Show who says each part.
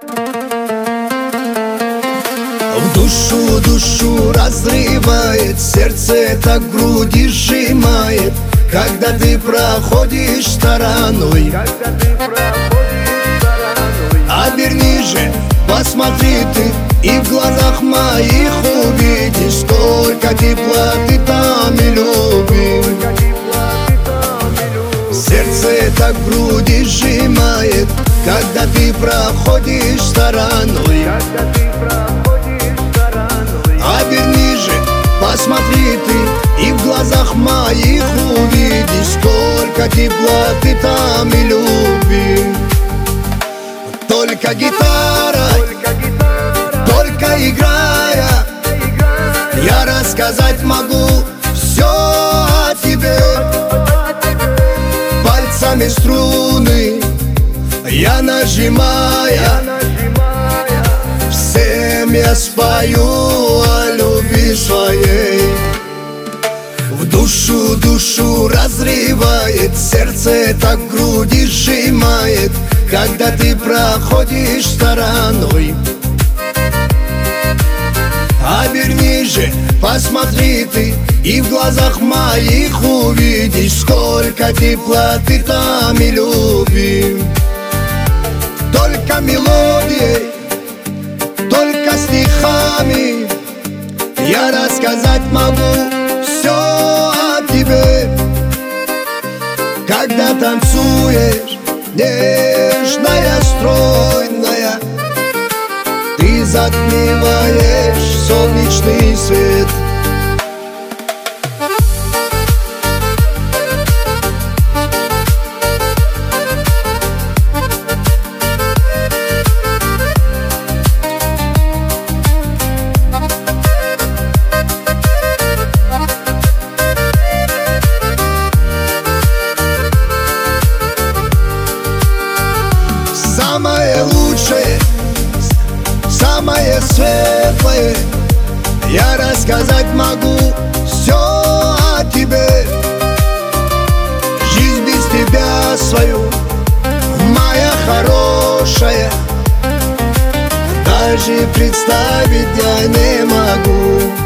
Speaker 1: В душу разрывает, сердце так в груди сжимает, когда ты проходишь стороной. Обернись же, посмотри ты, и в глазах моих увидишь, сколько теплоты там и любви. Сердце так в груди сжимает, когда ты проходишь стороной. Обернись же, посмотри ты, и в глазах моих увидишь, сколько теплоты там и любви. Только гитара, только играя, я рассказать могу все о тебе. Пальцами струны я нажимая, всем я спою о любви своей. В душу разрывает, сердце так в груди сжимает, когда ты проходишь стороной. Обернись же, посмотри ты, и в глазах моих увидишь, сколько теплоты там и любви. Только мелодией, только стихами я рассказать могу все о тебе. Когда танцуешь, нежная, стройная, ты затмеваешь солнечный свет. Самое лучшее, самое светлое я рассказать могу все о тебе. Жизнь без тебя свою, моя хорошая, даже представить я не могу.